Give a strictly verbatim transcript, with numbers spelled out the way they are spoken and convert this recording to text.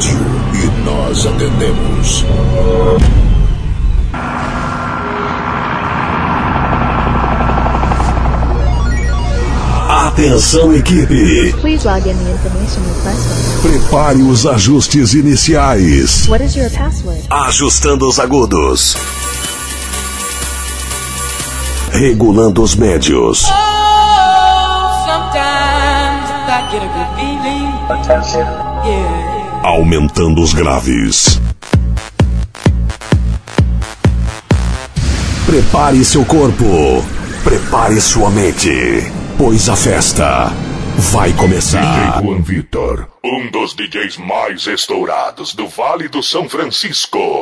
pediu e nós atendemos. Atenção, equipe. Please log in the information requested. Prepare os ajustes iniciais. What is your password? Ajustando os agudos. Regulando os médios. Aumentando os graves. Prepare seu corpo. Prepare sua mente. Pois a festa vai começar. D J Juan Vitor, um dos D Js mais estourados do Vale do São Francisco.